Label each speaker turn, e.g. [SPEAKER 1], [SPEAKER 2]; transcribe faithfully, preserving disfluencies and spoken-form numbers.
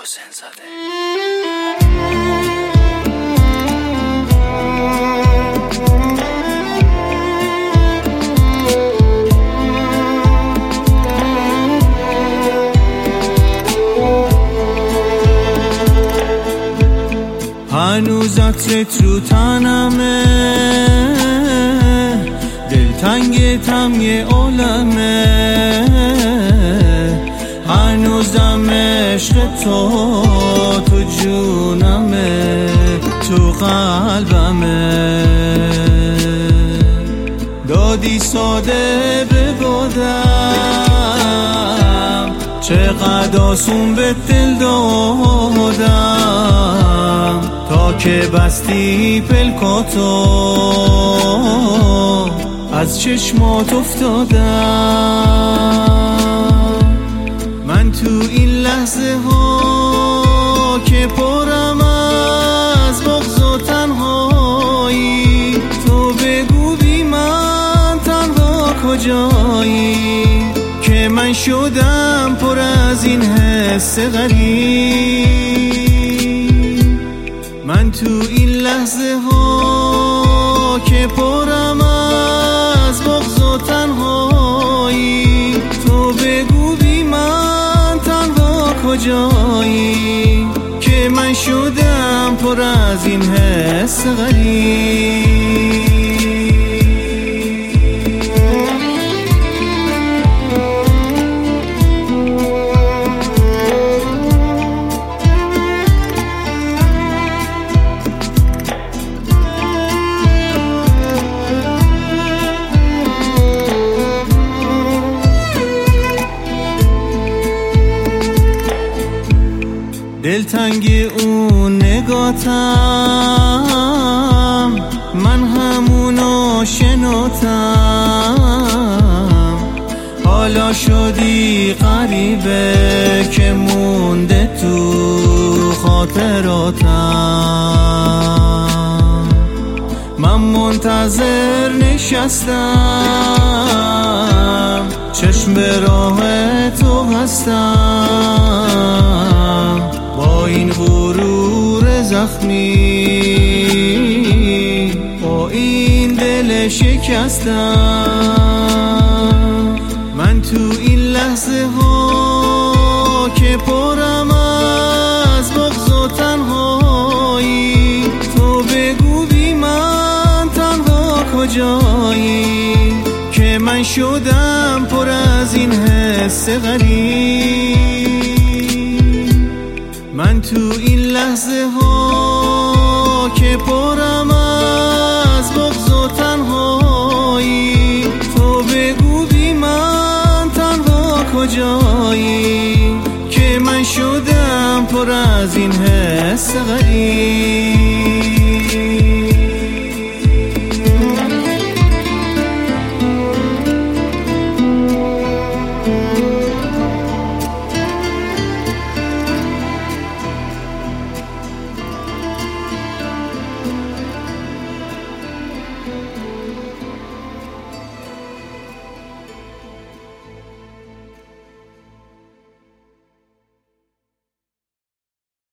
[SPEAKER 1] حسین زاده.
[SPEAKER 2] هنوز عطرت رو تنمه، دلتنگتم یه عالمه، هنوزم عشق تو تو جونمه، تو قلبمه. دادی ساده به بادم، چقدر آسون به دل دادم، تا که بستی پلکاتو از چشمات افتادم. من تو این لحظه ها که پرم از بغض و تنهایی، تو بگو بی من تنها کجایی، که من شدم پر از این حس غریب. من تو این لحظه ها که پرم از بغض و تنهایی، تو بگو بی من تنها کجایی، که من شدم پر از این حس غریب. دلتنگ اون نگاتم، من همونو شناتم، حالا شدی غریبه که مونده تو خاطراتم. من منتظر نشستم، چشم به راه تو هستم، با این غرور زخمی، با این دل شکستم. من تو این لحظه ها که پرم از بغض و تنهایی، تو بگو بی من تنها کجایی، که من شدم پر از این حس غریب. من تو این لحظه ها که پرم از بغض و تنهایی، تو بگو بی من تنها کجایی، که من شدم پر از این حس غریب.